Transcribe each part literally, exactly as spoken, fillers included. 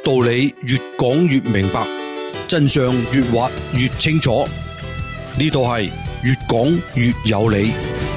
道理越講越明白，真相越挖越清楚。呢度係越講越有理。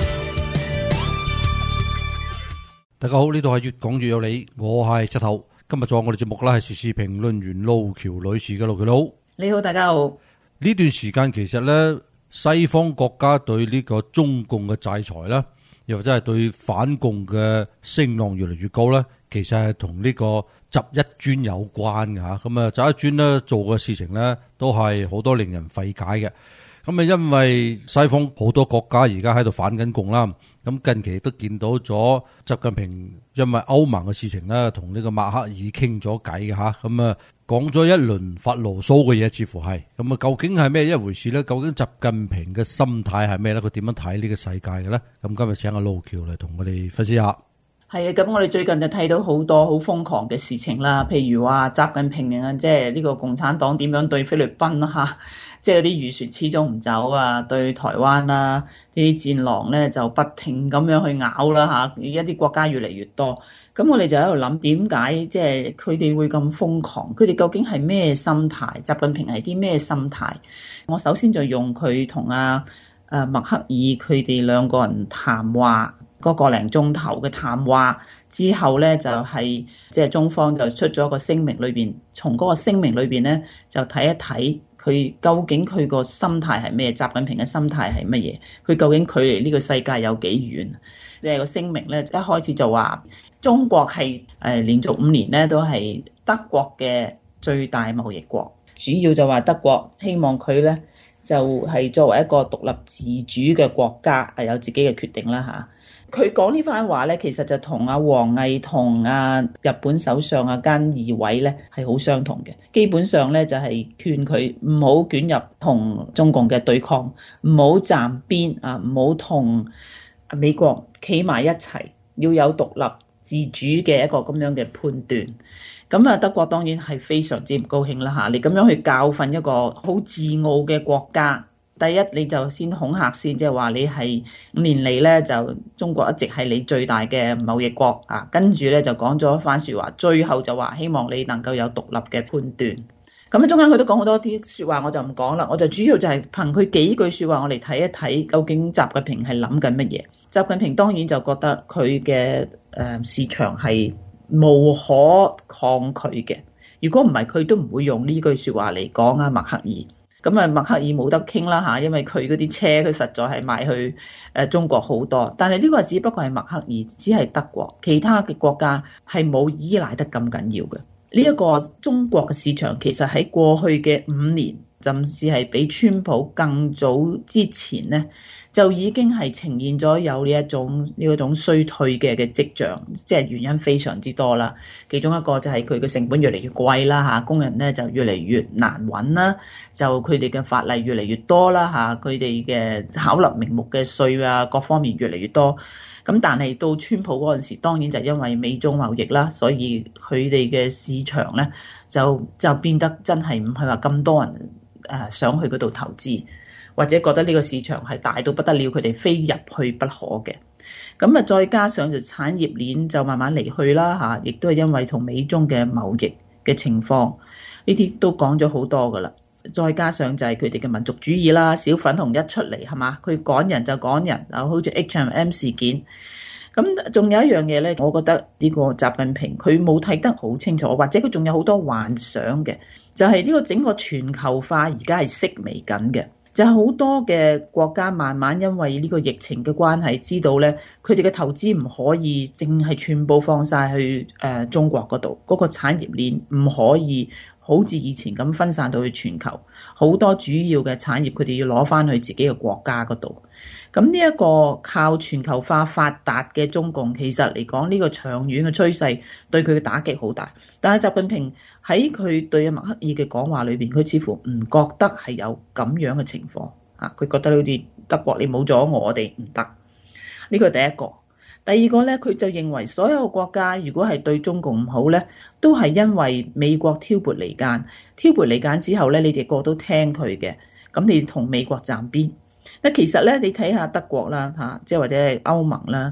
大家好，呢度係越講越有理，我係七頭。今日做我哋節目啦，係時事評論員路橋女士嘅。路橋佬， 你好，大家好。 呢段時間其實咧，西方國家對呢個中共嘅制裁啦，又或者係對反共嘅聲浪越嚟越高咧，其實係同呢個習一專有關嘅吓。咁啊，習一專咧做嘅事情咧，都係好多令人費解嘅。咁啊，因為西方好多國家而家喺度反緊共啦，咁近期都見到咗習近平因為歐盟嘅事情咧，同呢個默克爾傾咗偈嘅吓，咁啊講咗一輪發牢騷嘅嘢，似乎係咁啊，究竟係咩一回事咧？究竟習近平嘅心態係咩咧？佢點樣睇呢個世界嘅咧？咁今日請阿路橋嚟同我哋分析下。 係啊，咁我哋最近就睇到好多好瘋狂嘅事情啦，譬如話習近平啊，即係呢個共產黨點樣對菲律賓啦吓，即係啲漁船始終唔走啊，對台灣啦，呢啲戰狼咧就不停咁樣去咬啦吓，而家啲國家越嚟越多，咁我哋就喺度諗點解即係佢哋會咁瘋狂？佢哋究竟係咩心態？習近平係啲咩心態？我首先就用佢同阿誒默克爾佢哋兩個人談話。個個零鐘頭嘅談話之後咧，就係即係中方就出咗個聲明裏邊，從嗰個聲明裏邊咧就睇一睇佢究竟佢個心態係咩？習近平嘅心態係乜嘢？佢究竟距離呢個世界有幾遠？即係個聲明咧一開始就話中國係誒連續五年咧都係德國嘅最大貿易國，主要就話德國希望佢咧就係作為一個獨立自主嘅國家係有自己嘅決定啦嚇。佢講呢番話咧，其實就同阿王毅同阿日本首相阿菅義偉咧係好相同嘅。基本上咧就係勸佢唔好捲入同中共嘅對抗，唔好站邊啊，唔好同美國企埋一齊，要有獨立自主嘅一個咁樣嘅判斷。咁啊，德國當然係非常之唔高興啦嚇！你咁樣去教訓一個好自傲嘅國家。第一，你就先恐嚇先，即係話你係五年嚟咧就中國一直係你最大嘅貿易國啊，跟住咧就講咗一番説話，最後就話希望你能夠有獨立嘅判斷。咁啊，中間佢都講好多啲説話，我就唔講啦。我就主要就係憑佢幾句説話，我嚟睇一睇究竟習近平係諗緊乜嘢。習近平當然就覺得佢嘅誒市場係無可抗拒嘅，如果唔係佢都唔會用呢句説話嚟講啊，默克爾。咁啊，默克爾冇得傾啦嚇，因為佢嗰啲車佢實在係賣去誒中國好多，但係呢個只不過係默克爾，只係德國，其他嘅國家係冇依賴得咁緊要嘅。呢一個中國嘅市場其實喺過去嘅五年，甚至係比川普更早之前咧，就已經係呈現咗有呢一種呢一種衰退嘅嘅跡象，即係原因非常之多啦。其中一個就係佢嘅成本越嚟越貴啦嚇，工人咧就越嚟越難揾啦，就佢哋嘅法例越嚟越多啦嚇，佢哋嘅巧立名目嘅稅啊各方面越嚟越多。咁但係到川普嗰陣時，當然就因為美中貿易啦，所以佢哋嘅市場咧就就變得真係唔係話咁多人誒想去嗰度投資。或者覺得呢個市場係大到不得了，佢哋非入去不可嘅。咁啊，再加上就產業鏈就慢慢離去啦嚇，亦都係因為同美中嘅貿易嘅情況，呢啲都講咗好多噶啦。再加上就係佢哋嘅民族主義啦，小粉紅一出嚟係嘛，佢趕人就趕人，啊好似 H and M 事件。咁仲有一樣嘢咧，我覺得呢個習近平佢冇睇得好清楚，或者佢仲有好多幻想嘅，就係呢個整個全球化而家係式微緊嘅。就係好多嘅國家慢慢因為呢個疫情嘅關係，知道咧佢哋嘅投資唔可以淨係全部放晒去誒中國嗰度，嗰個產業鏈唔可以好似以前咁分散到去全球，好多主要嘅產業佢哋要攞翻去自己嘅國家嗰度。咁呢一個靠全球化發達嘅中共，其實嚟講呢個長遠嘅趨勢對佢嘅打擊好大。但係習近平喺佢對默克爾嘅講話裏邊，佢似乎唔覺得係有咁樣嘅情況啊！佢覺得好似德國你冇咗我哋唔得。呢個係第一個。第二個咧，佢就認為所有國家如果係對中共唔好咧，都係因為美國挑撥離間，挑撥離間之後咧，你哋個都聽佢嘅，咁你同美國站邊。嗱，其實咧，你睇下德國啦嚇，即係或者係歐盟啦，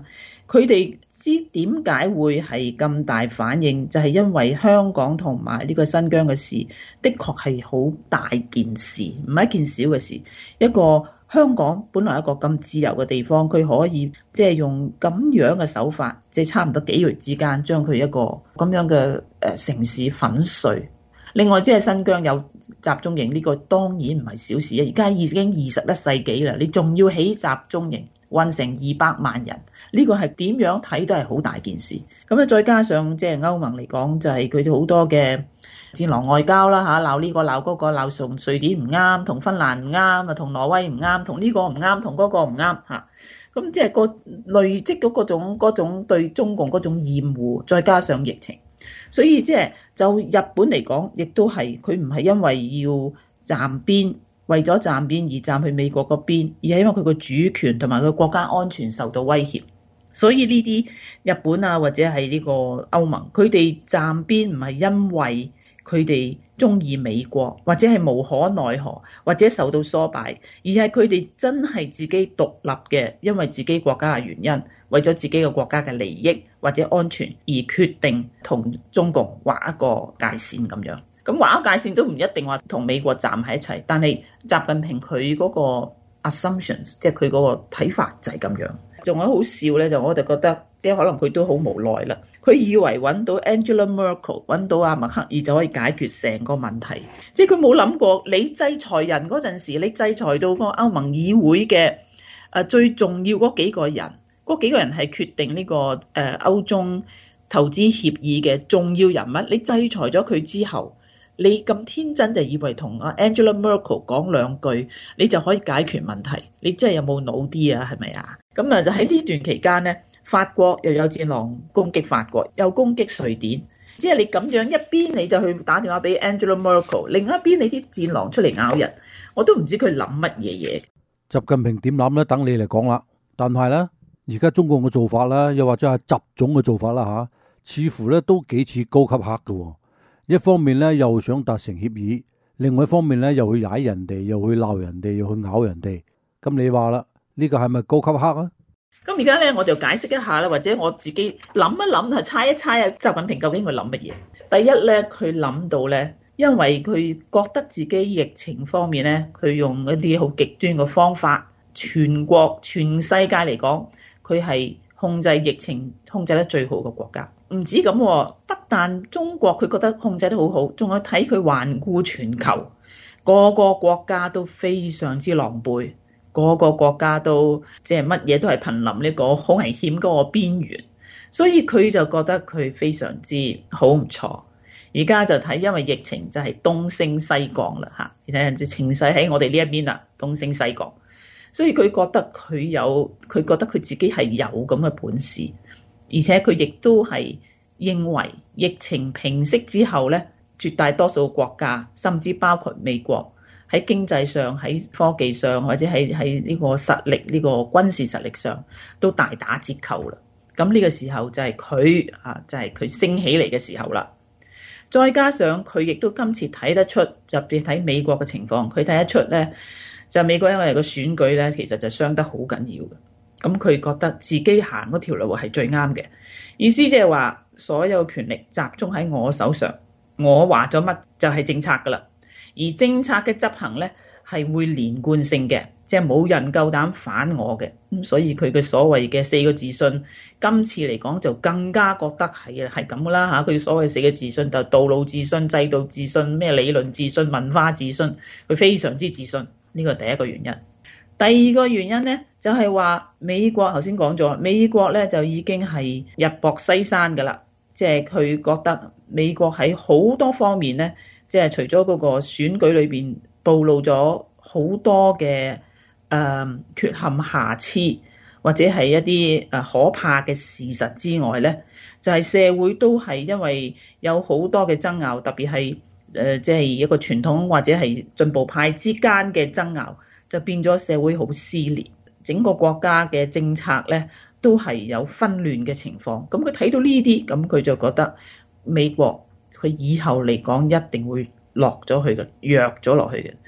佢哋知點解會係咁大反應，就係因為香港同埋呢個新疆嘅事，的確係好大件事，唔係一件小嘅事。一個香港本來一個咁自由嘅地方，佢可以即係用咁樣嘅手法，即係差唔多幾個月之間將佢一個咁樣嘅誒城市粉碎。另外，即係新疆有集中營呢個當然唔係小事啊！而家已經二十一世紀啦，你仲要起集中營，運成二百萬人，呢個係點樣睇都係好大件事。咁咧，再加上即係歐盟嚟講，就係佢哋好多嘅戰狼外交啦嚇，鬧呢個鬧嗰個，鬧同瑞典唔啱，同芬蘭唔啱啊，同挪威唔啱，同呢個唔啱，同嗰個唔啱嚇。咁即係個累積到嗰種嗰種對中共嗰種厭惡，再加上疫情。所以即係就日本嚟講，亦都係佢唔係因為要站邊，為咗站邊而站去美國嗰邊，而係因為佢個主權同埋佢國家安全受到威脅。所以呢啲日本啊或者係呢個歐盟，佢哋站邊唔係因為佢哋中意美國，或者係無可奈何，或者受到唆擺，而係佢哋真係自己獨立嘅，因為自己國家嘅原因，為咗自己嘅國家嘅利益或者安全而決定同中共劃一個界線咁樣。咁劃一界線都唔一定話同美國站喺一齊，但係習近平佢嗰個 assumptions， 即係佢嗰個睇法就係咁樣。仲有好笑咧，就我就覺得即係可能佢都好無奈啦。佢以為揾到 Angela Merkel 揾到阿默克爾就可以解決成個問題，即係佢冇諗過你制裁人嗰陣時，你制裁到個歐盟議會嘅誒最重要嗰幾個人，嗰幾個人係決定呢個誒歐中投資協議嘅重要人物，你制裁咗佢之後，你咁天真就以為同阿 Angela Merkel 講兩句你就可以解決問題，你真係有冇腦啲啊？係咪啊？咁啊就喺呢段期間咧，法國又有戰狼攻擊法國，又攻擊瑞典，即係你咁樣一邊你就去打電話俾 Angela Merkel， 另一邊你啲戰狼出嚟咬人，我都唔知佢諗乜嘢嘢。 習近平點諗咧？等你嚟講啦。但係咧，而家中共嘅做法啦，又或者係習總嘅做法啦吓，似乎咧都幾似高級黑嘅。一方面咧又想達成協議，另外一方面咧又去踩人哋，又去鬧人哋，又去咬人哋。咁你話啦，呢個係咪高級黑啊？ 咁而家咧我就解釋一下啦，或者我自己諗一諗，係猜一猜啊，習近平究竟佢諗乜嘢？第一咧，佢諗到咧，因為佢覺得自己疫情方面咧，佢用一啲好極端嘅方法，全國全世界嚟講，佢係控制疫情控制得最好嘅國家。唔止咁，不但中國佢覺得控制得好好，仲有睇佢環顧全球，個個國家都非常之狼狽，個個國家都即係乜嘢都係瀕臨呢個好危險嗰個邊緣，所以佢就覺得佢非常之好唔錯。而家就睇，因為疫情就係東升西降啦嚇，你睇下啲情勢喺我哋呢一邊啦，東升西降，所以佢覺得佢有，佢覺得佢自己係有咁嘅本事。而且佢亦都係認為疫情平息之後咧，絕大多數國家，甚至包括美國，喺經濟上、喺科技上，或者係喺呢個實力、呢個軍事實力上，都大打折扣啦。咁呢個時候就係佢啊，就係佢升起嚟嘅時候啦。再加上佢亦都今次睇得出，特別睇美國嘅情況，佢睇得出咧，就美國因為個選舉咧，其實就傷得好緊要嘅。咁佢覺得自己行嗰條路係最啱嘅，意思即係話所有權力集中喺我手上，我話咗乜就係政策㗎啦。而政策嘅執行咧係會連貫性嘅，即係冇人夠膽反我嘅。咁所以佢嘅所謂嘅四個自信，今次嚟講就更加覺得係啊係咁㗎啦嚇。佢所謂四個自信就道路自信、制度自信、咩理論自信、文化自信，佢非常之自信。呢個係第一個原因。第二個原因咧，就係話美國頭先講咗，美國咧就已經係日薄西山㗎啦，即係佢覺得美國喺好多方面咧，即係除咗嗰個選舉裏邊暴露咗好多嘅誒缺陷瑕疵，或者係一啲誒可怕嘅事實之外咧，就係社會都係因為有好多嘅爭拗，特別係誒即係一個傳統或者係進步派之間嘅爭拗。就變咗社會好撕裂，整個國家嘅政策咧都係有紛亂嘅情況。咁佢睇到呢啲，咁佢就覺得美國佢以後嚟講一定會落咗去嘅，弱咗落去嘅。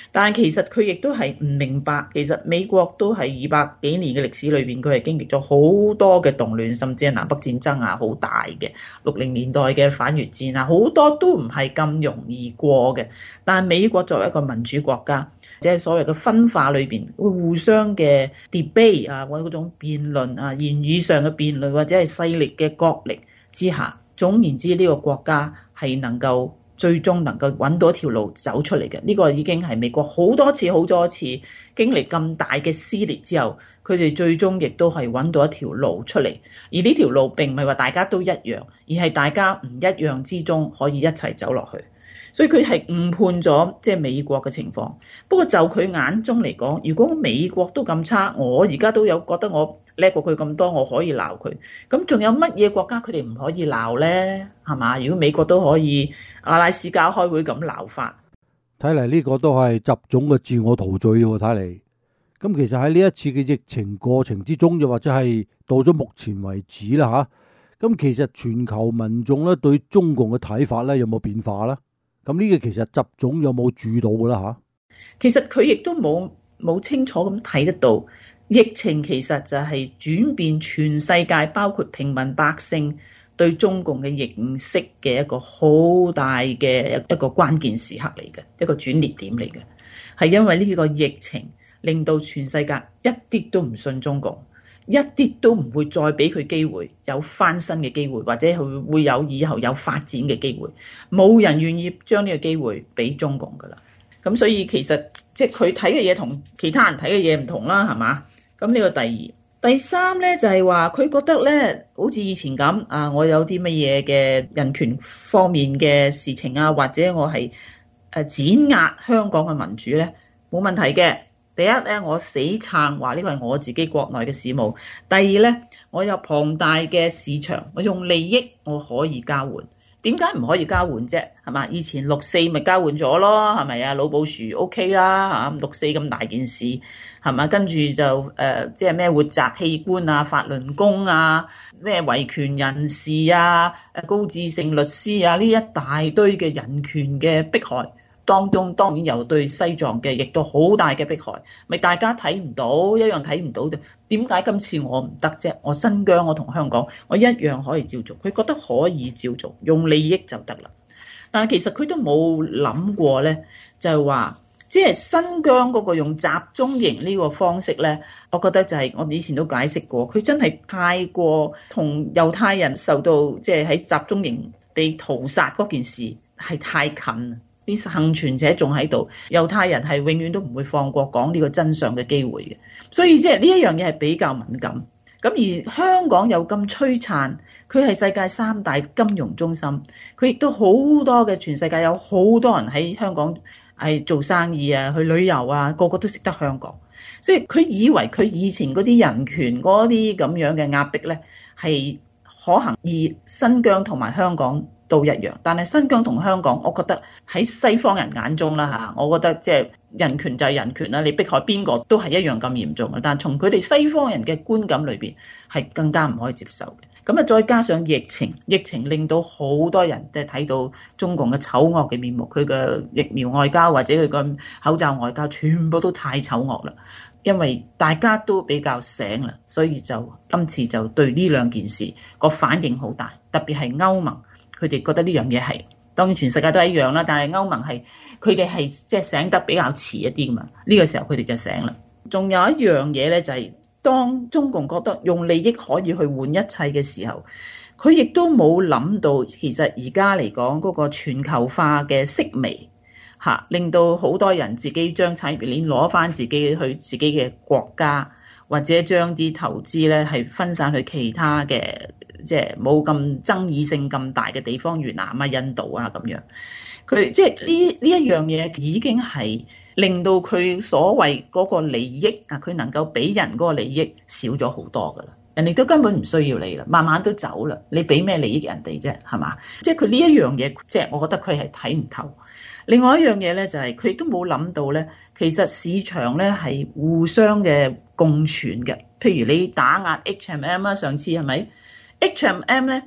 但係其實佢亦都係唔明白，其實美國都係二百幾年嘅歷史裏邊，佢係經歷咗好多嘅動亂，甚至係南北戰爭啊，好大嘅六零年代嘅反越戰啊，好多都唔係咁容易過嘅。但係美國作為一個民主國家，即係所謂嘅分化裏邊，會互相嘅 debate 啊，或者嗰種辯論啊，言語上嘅辯論或者係勢力嘅角力之下，總言之呢個國家係能夠最終能夠揾到一條路走出嚟嘅。呢個已經係美國好多次好多次經歷咁大嘅撕裂之後，佢哋最終亦都係揾到一條路出嚟。而呢條路並唔係話大家都一樣，而係大家唔一樣之中可以一齊走落去。所以佢係誤判咗即係美國嘅情況。不過就佢眼中嚟講，如果美國都咁差，我而家都有覺得我叻過佢咁多，我可以鬧佢。咁仲有乜嘢國家佢哋唔可以鬧呢？係嘛？如果美國都可以阿拉斯加開會咁鬧法， 睇嚟呢個都係習總嘅自我陶醉喎。睇嚟咁其實喺呢一次嘅疫情過程之中，又或者係到咗目前為止啦嚇，咁其實全球民眾咧對中共嘅睇法咧有冇變化咧？咁呢個其實習總有冇注到噶啦嚇？ 其實佢亦都冇冇清楚咁睇得到，疫情其實就係轉變全世界，包括平民百姓對中共嘅認識嘅一個好大嘅一個關鍵時刻嚟嘅，一個轉捩點嚟嘅。係因為呢個疫情令到全世界一啲都唔信中共，一啲都唔會再俾佢機會有翻身嘅機會，或者佢會有以後有發展嘅機會。冇人願意將呢個機會俾中共噶啦。咁所以其實即係佢睇嘅嘢同其他人睇嘅嘢唔同啦，係嘛？咁呢個第二，第三咧就係話佢覺得咧，好似以前咁啊，我有啲乜嘢嘅人權方面嘅事情啊，或者我係誒碾壓香港嘅民主咧，冇問題嘅。第一咧，我死撐話呢個係我自己國內嘅事務。第二咧，我有龐大嘅市場，我用利益我可以交換。點解唔可以交換啫？係嘛？以前六四咪交換咗咯，係咪啊？老布殊 OK 啦嚇，六四咁大件事係嘛？跟住就誒，即係咩活摘器官啊、法輪功啊、咩維權人士啊、誒高志勝律師啊，呢一大堆嘅人權嘅迫害。當中當然又對西藏嘅亦都好大嘅迫害，咪大家睇唔到，一樣睇唔到啫。點解今次我唔得啫？我新疆我同香港我一樣可以照做，佢覺得可以照做，用利益就得啦。但係其實佢都冇諗過咧，就係話即係新疆嗰個用集中營呢個方式咧，我覺得就係我以前都解釋過，佢真係太過同猶太人受到即係喺集中營被屠殺嗰件事係太近。啲幸存者仲喺度，猶太人係永遠都唔會放過講呢個真相嘅機會嘅，所以即係呢一樣嘢係比較敏感。咁而香港又咁璀璨，佢係世界三大金融中心，佢亦都好多嘅全世界有好多人喺香港係做生意啊，去旅遊啊，個個都識得香港，所以佢以為佢以前嗰啲人權嗰啲咁樣嘅壓迫咧係可行，而新疆同埋香港都一樣，但係新疆同香港，我覺得喺西方人眼中啦嚇，我覺得即係人權就係人權啦，你迫害邊個都係一樣咁嚴重嘅。但係從佢哋西方人嘅觀感裏邊，係更加唔可以接受嘅。咁啊，再加上疫情，疫情令到好多人即係睇到中共嘅醜惡嘅面目，佢嘅疫苗外交或者佢嘅口罩外交，全部都太醜惡啦。因為大家都比較醒啦，所以就今次就對呢兩件事個反應好大，特別係歐盟。佢哋覺得呢樣嘢係，當然全世界都係一樣啦。但係歐盟係，佢哋係即係醒得比較遲一啲噶嘛。呢個時候佢哋就醒啦。仲有一樣嘢咧，就係當中共覺得用利益可以去換一切嘅時候，佢亦都冇諗到，其實而家嚟講嗰個全球化嘅式微嚇，令到好多人自己將產業鏈攞翻自己去自己嘅國家，或者將啲投資咧係分散去其他嘅。即係冇咁爭議性咁大嘅地方，越南啊、印度啊咁樣，佢即係呢呢一樣嘢已經係令到佢所謂嗰個利益啊，佢能夠俾人嗰個利益少咗好多噶啦，人哋都根本唔需要你啦，慢慢都走啦，你俾咩利益人哋啫，係嘛？即係佢呢一樣嘢，即係我覺得佢係睇唔透。另外一樣嘢咧，就係佢亦都冇諗到咧，其實市場咧係互相嘅共存嘅。譬如你打壓 H and M 啊，上次係咪？H and M 咧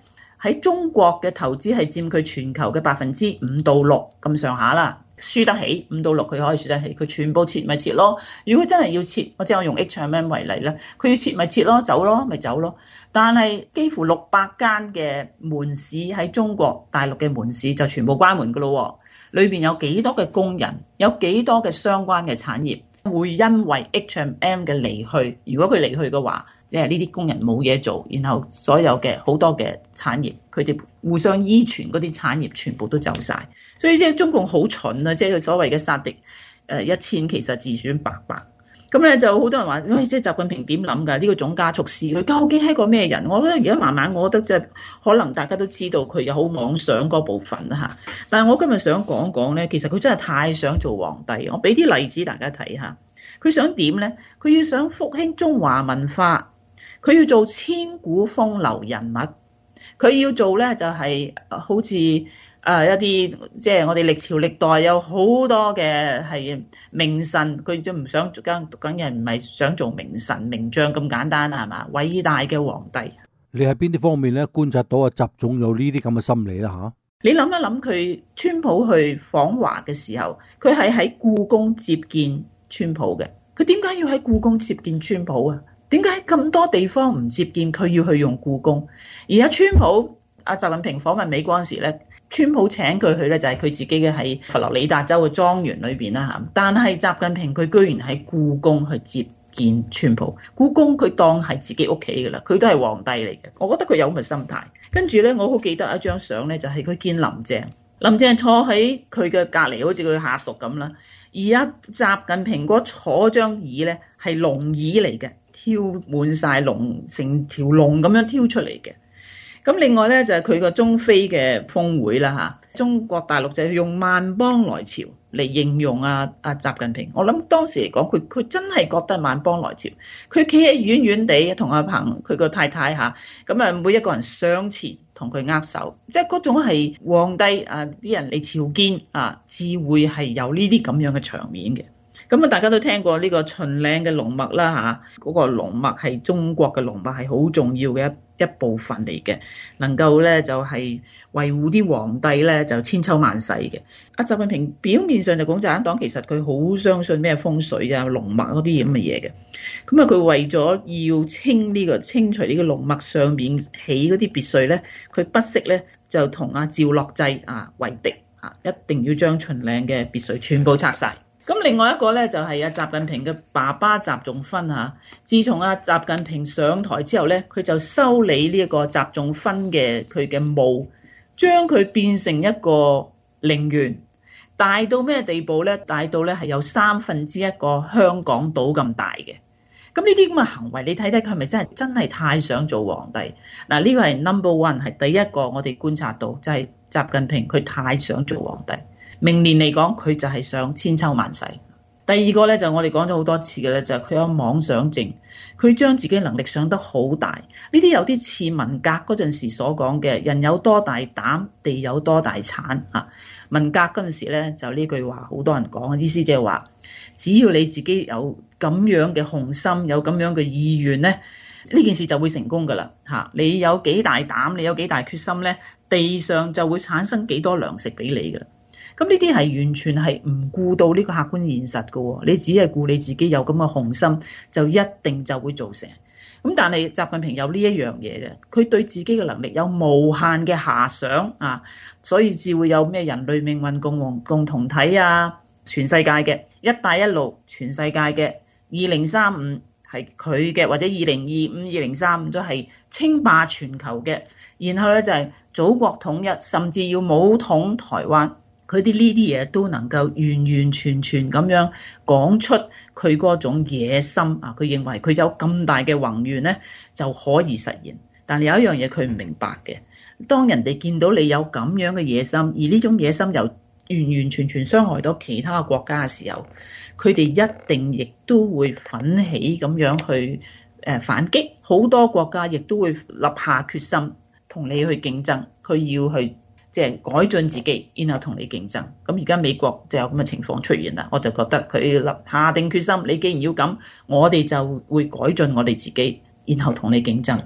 喺中國嘅投資係佔佢全球嘅百分之五到六咁上下啦，輸得起五到六佢可以輸得起，佢全部撤咪撤咯。如果真係要撤，我即係我用 H and M 為例咧，佢要撤咪撤咯，走咯咪走咯。但係幾乎六百間嘅門市喺中國大陸嘅門市就全部關門噶咯，裏邊有幾多嘅工人，有幾多嘅相關嘅產業會因為 H and M 嘅離去，如果佢離去嘅話，即係呢啲工人冇嘢做，然後所有嘅好多嘅產業，佢哋互相依存嗰啲產業全部都走晒，所以即係中共好蠢啊！即係佢所謂嘅殺敵誒一千，其實自損八百。咁咧就好多人話，喂，即係習近平點諗㗎？呢個總加速師，佢究竟係個咩人？我覺得而家慢慢，我覺得即係可能大家都知道佢有好妄想嗰部分啦嚇。但係我今日想講講咧，其實佢真係太想做皇帝。我俾啲例子大家睇下，佢想點咧？佢要想復興中華文化，佢要做千古風流人物，佢要做咧就係好似誒一啲即係我哋歷朝歷代有好多嘅係名臣，佢就唔想梗梗係唔係想做名臣名將咁簡單係嘛？偉大嘅皇帝， 你喺邊啲方面咧觀察到啊習總有呢啲咁嘅心理啦嚇？ 你諗一諗，佢川普去訪華嘅時候，佢係喺故宮接見川普嘅。佢點解要喺故宮接見川普啊？點解咁多地方唔接見佢要去用故宮？而家川普阿習近平訪問美國嗰時咧，川普請佢去咧就係佢自己嘅喺佛羅里達州嘅莊園裏邊啦嚇。但係習近平佢居然喺故宮去接見川普，故宮佢當係自己屋企㗎啦，佢都係皇帝嚟嘅。我覺得佢有咁嘅心態。跟住咧，我好記得一張相咧，就係佢見林鄭，林鄭坐喺佢嘅隔離，好似佢下屬咁啦。而家習近平嗰坐張椅咧係龍椅嚟嘅，挑滿晒龍，成條龍咁樣挑出嚟嘅。咁另外咧就係佢個中非嘅峰會啦嚇，中國大陸就用萬邦來朝嚟形容啊啊習近平。我諗當時嚟講，佢佢真係覺得萬邦來朝。佢企喺遠遠地同阿彭佢個太太嚇，咁啊每一個人上前同佢握手，即係嗰種係皇帝啊啲人嚟朝見啊，至會係有呢啲咁樣嘅場面嘅。咁啊，大家都聽過呢個秦嶺嘅龍脈啦嚇，嗰個龍脈係中國嘅龍脈係好重要嘅一一部分嚟嘅，能夠咧就係維護啲皇帝咧就千秋萬世嘅。阿習近平表面上就共產黨，其實佢好相信咩風水啊、龍脈嗰啲咁嘅嘢嘅。咁啊，佢為咗要清呢個清除呢個龍脈上面起嗰啲別墅咧，佢不惜咧就同阿趙樂際啊為敵啊，一定要將秦嶺嘅別墅全部拆晒。咁另外一個咧就係阿習近平嘅爸爸習仲勳嚇，自從阿習近平上台之後咧，佢就修理呢一個習仲勳嘅佢嘅墓，將佢變成一個陵園，大到咩地步咧？大到咧係有三分之一個香港島咁大嘅。咁呢啲咁嘅行為，你睇睇佢係咪真係真係太想做皇帝？嗱，呢個係 number one， 係第一個我哋觀察到，就係習近平佢太想做皇帝。明年嚟講，佢就係想千秋萬世。第二個咧就我哋講咗好多次嘅咧，就係佢有妄想症，佢將自己能力想得好大。呢啲有啲似文革嗰陣時所講嘅，人有多大膽，地有多大產啊。文革嗰陣時咧就呢句話好多人講，意思即係話，只要你自己有咁樣嘅雄心，有咁樣嘅意願咧，呢件事就會成功噶啦嚇。你有幾大膽，你有幾大決心咧，地上就會產生幾多糧食俾你噶啦。咁呢啲係完全係唔顧到呢個客觀現實嘅喎，你只係顧你自己有咁嘅雄心，就一定就會做成。咁但係習近平有呢一樣嘢嘅，佢對自己嘅能力有無限嘅遐想啊，所以至會有咩人類命運共同共同體啊，全世界嘅一帶一路，全世界嘅二零三五係佢嘅，或者二零二五、二零三五都係稱霸全球嘅。然後咧就係祖國統一，甚至要武統台灣。佢啲呢啲嘢都能夠完完全全咁樣講出佢嗰種野心啊！佢認為佢有咁大嘅宏願咧，就可以實現。但係有一樣嘢佢唔明白嘅，當人哋見到你有咁樣嘅野心，而呢種野心又完完全全傷害到其他國家嘅時候，佢哋一定亦都會奮起咁樣去誒反擊。好多國家亦都會立下決心同你去競爭，佢要去。即係改進自己，然後同你競爭。咁而家美國就有咁嘅情況出現啦，我就覺得佢立下定決心，你既然要咁，我哋就會改進我哋自己，然後同你競爭。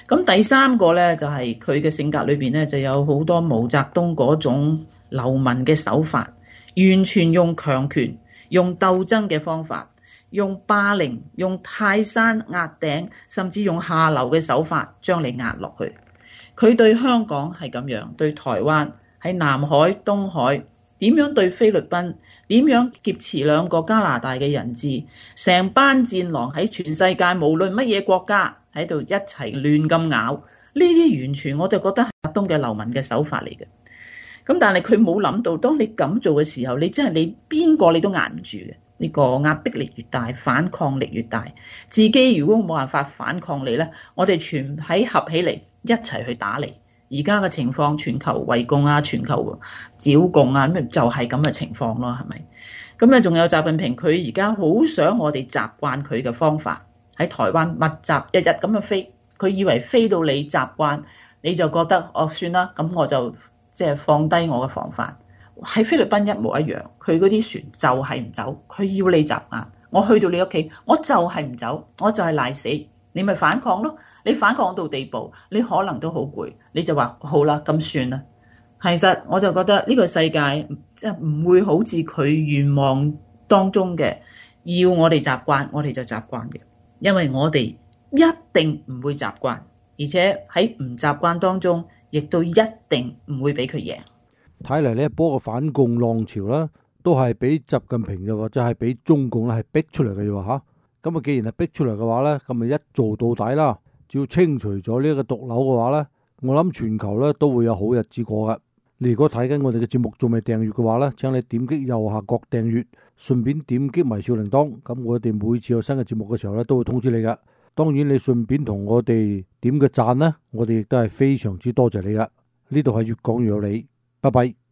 咁第三個咧就係佢嘅性格裏邊咧就有好多毛澤東嗰種流民嘅手法，完全用強權、用鬥爭嘅方法，用霸凌、用泰山壓頂，甚至用下流嘅手法將你壓落去。佢對香港係咁樣，對台灣喺南海、東海，點樣對菲律賓，點樣劫持兩個加拿大嘅人質，成班戰狼喺全世界無論乜嘢國家喺度一齊亂咁咬，呢啲完全我就覺得係毛澤東嘅流民嘅手法嚟嘅。咁但係佢冇諗到，當你咁做嘅時候，你真係你邊個你都壓唔住嘅。呢個壓迫力越大，反抗力越大。自己如果冇辦法反抗你呢，我哋全喺合起嚟一齊去打你。而家嘅情況，全球圍攻啊，全球剿共啊，咩就係咁嘅情況咯，係咪？咁咧仲有習近平，佢而家好想我哋習慣佢嘅方法，喺台灣密集日日咁樣飛，佢以為飛到你習慣，你就覺得哦算啦，咁我就即係放低我嘅防範。喺菲律賓一模一樣，佢嗰啲船就係唔走，佢要你習慣。我去到你屋企，我就係唔走，我就係賴死，你咪反抗咯。你反抗到地步，你可能都好攰，你就話好啦，咁算啦。其實我就覺得呢個世界即係唔會好似佢願望當中嘅，要我哋習慣，我哋就習慣嘅，因為我哋一定唔會習慣，而且喺唔習慣當中，亦都一定唔會俾佢贏。 睇嚟呢一波嘅反共浪潮啦，都係俾習近平又或者係俾中共咧係逼出嚟嘅喎嚇。咁啊，既然係逼出嚟嘅話咧，咁咪一做到底啦。只要清除咗呢一個毒瘤嘅話咧，我諗全球咧都會有好日子過嘅。你如果睇緊我哋嘅節目仲未訂閱嘅話咧，請你點擊右下角訂閱，順便點擊埋小鈴鐺。咁我哋每次有新嘅節目嘅時候咧，都會通知你嘅。當然你順便同我哋點個讚咧，我哋亦都係非常之多謝你嘅。呢度係越講越有理，拜拜。